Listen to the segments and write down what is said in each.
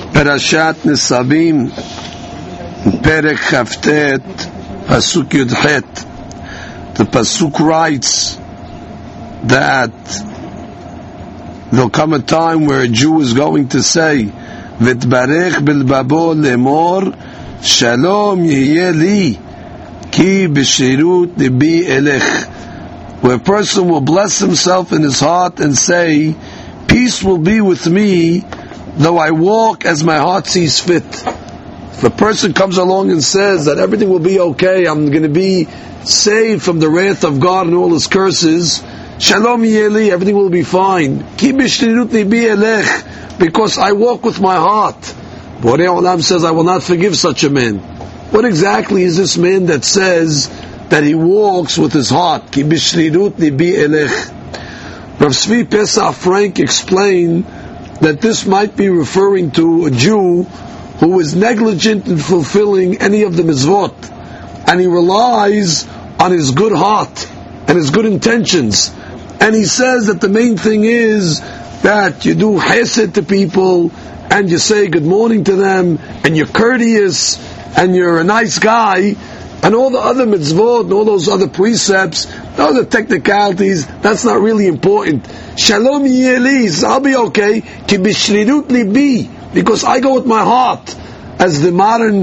Parashat Nisavim, Perek Chavtet, Pasuk Yudchet. The Pasuk writes that there'll come a time where a Jew is going to say, V'tbarech bilbabo lemor, Shalom yihye li, ki b'shirut libi elech. Where a person will bless himself in his heart and say, peace will be with me, though I walk as my heart sees fit. If a person comes along and says that everything will be okay, I'm going to be saved from the wrath of God and all his curses, Shalom yeli, everything will be fine. Ki b'shirut libi elech, because I walk with my heart. Borei Olam says, I will not forgive such a man. What exactly is this man that says that he walks with his heart? Ki b'shirut libi elech. Rav Tzvi Pesach Frank explained that this might be referring to a Jew who is negligent in fulfilling any of the mitzvot, and he relies on his good heart and his good intentions. And he says that the main thing is that you do chesed to people, and you say good morning to them, and you're courteous, and you're a nice guy, and all the other mitzvot, and all those other precepts, all the technicalities, that's not really important. Shalom yeli, I'll be okay. Ki b'shrirut libi, because I go with my heart. As the modern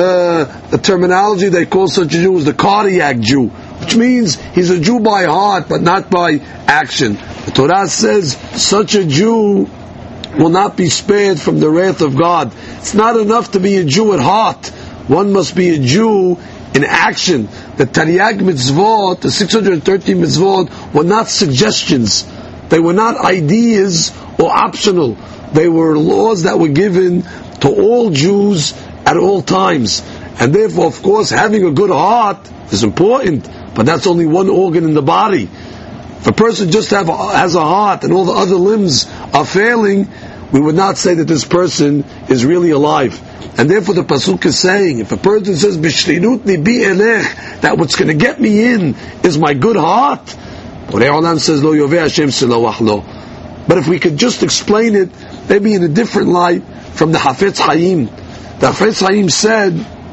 the terminology they call such a Jew is the cardiac Jew, which means he's a Jew by heart, but not by action. The Torah says such a Jew will not be spared from the wrath of God. It's not enough to be a Jew at heart. One must be a Jew in action. The Tariag mitzvot, the 613 mitzvot, were not suggestions. They were not ideas or optional. They were laws that were given to all Jews at all times. And therefore, of course, having a good heart is important, but that's only one organ in the body. If a person just has a heart and all the other limbs are failing, we would not say that this person is really alive. And therefore the Pasuk is saying, if a person says, B'shrirut libi elech, that what's going to get me in is my good heart, Borei Olam says, Lo yoveh Hashem selawach lo. But if we could just explain it, maybe in a different light, from the Hafetz Chaim. The Hafetz Chaim said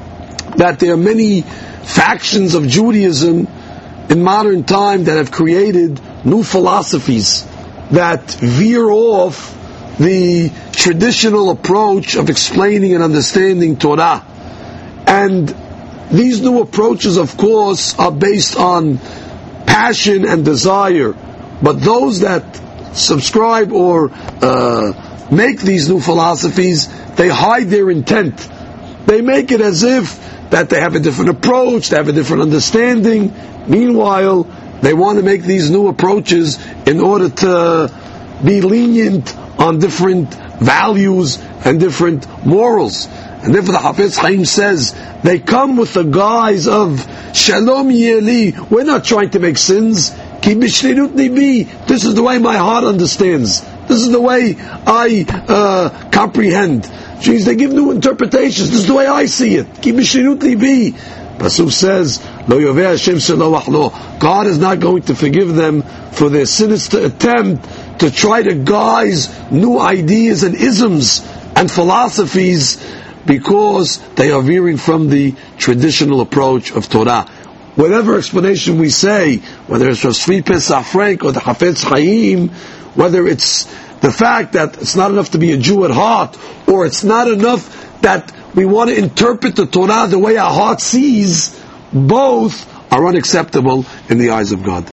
that there are many factions of Judaism in modern time that have created new philosophies that veer off the traditional approach of explaining and understanding Torah. And these new approaches, of course, are based on passion and desire. But those that subscribe or make these new philosophies, they hide their intent. They make it as if that they have a different approach, they have a different understanding. Meanwhile, they want to make these new approaches in order to be lenient on different values and different morals. And therefore the Hafetz Chaim says, they come with the guise of Shalom yeli, we're not trying to make sins. Ki b'shrirut libi, this is the way my heart understands. This is the way I comprehend. Which means they give new interpretations. This is the way I see it. Ki b'shrirut libi. Pasuk says, Lo yoveh Hashem selawach lo. God is not going to forgive them for their sinister attempt to try to guise new ideas and isms and philosophies, because they are veering from the traditional approach of Torah. Whatever explanation we say, whether it's Rav Tzvi Pesach Frank or the Hafetz Chaim, whether it's the fact that it's not enough to be a Jew at heart, or it's not enough that we want to interpret the Torah the way our heart sees, both are unacceptable in the eyes of God.